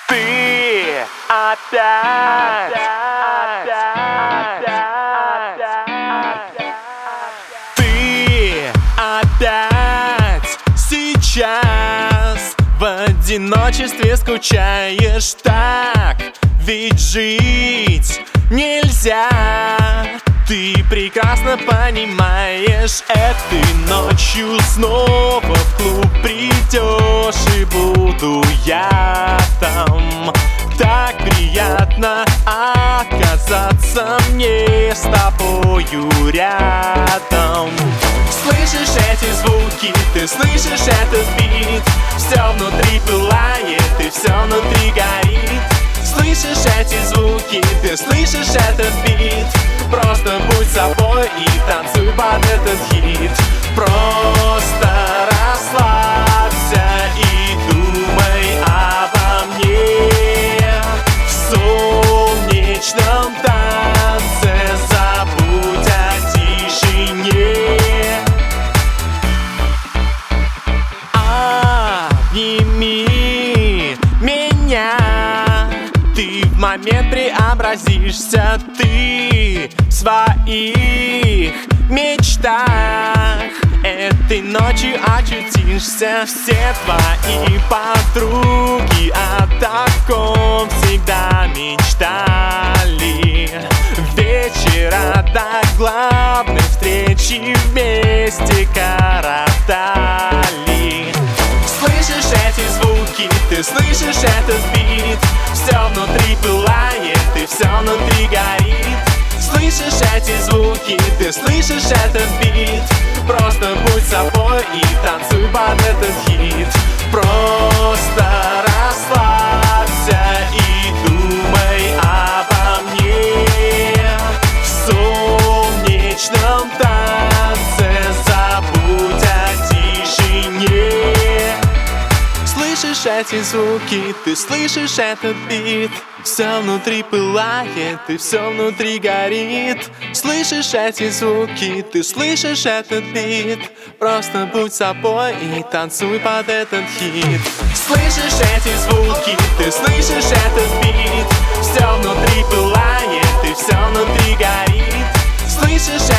Ты опять Ты опять сейчас в одиночестве скучаешь так. Ведь жить нельзя. Ты прекрасно понимаешь, этой ночью снова в клуб придешь, и буду я там. Так приятно оказаться мне с тобою рядом. Слышишь эти звуки, ты слышишь этот бит? Все внутри пылает, и все внутри горит. Слышишь эти звуки, ты слышишь этот бит? Просто будь собой и танцуй под этот хит. Просто расслабься и думай обо мне. В солнечном танце забудь о тишине. Обними меня, ты в момент преобразишься, ты в своих мечтах этой ночью очутишься. Все твои подруги о таком всегда мечтали. Вечера до главной встречи вместе коротали. Слышишь эти звуки, ты слышишь этот бит? Все внутри пылает, и все внутри горит. Слышишь эти звуки, ты слышишь этот бит? Просто будь собой и танцуй под этот хит. Просто расслабься и думай обо мне. В солнечном танце забудь о тишине. Слышишь эти звуки, ты слышишь этот бит? Все внутри пылает, и все внутри горит. Слышишь эти звуки, ты слышишь этот бит? Просто будь собой и танцуй под этот хит. Слышишь эти звуки, ты слышишь этот бит? Все внутри пылает, и все внутри горит. Слышишь